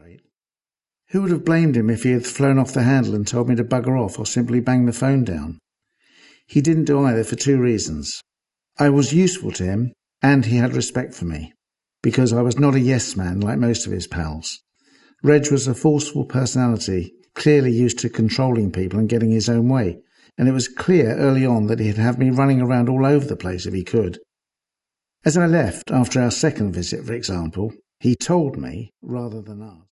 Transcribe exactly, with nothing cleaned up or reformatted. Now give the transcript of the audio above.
rate. Who would have blamed him if he had flown off the handle and told me to bugger off or simply bang the phone down? He didn't do either for two reasons. I was useful to him, and he had respect for me, because I was not a yes man like most of his pals. Reg was a forceful personality, clearly used to controlling people and getting his own way, and it was clear early on that he'd have me running around all over the place if he could. As I left after our second visit, for example, he told me rather than asked.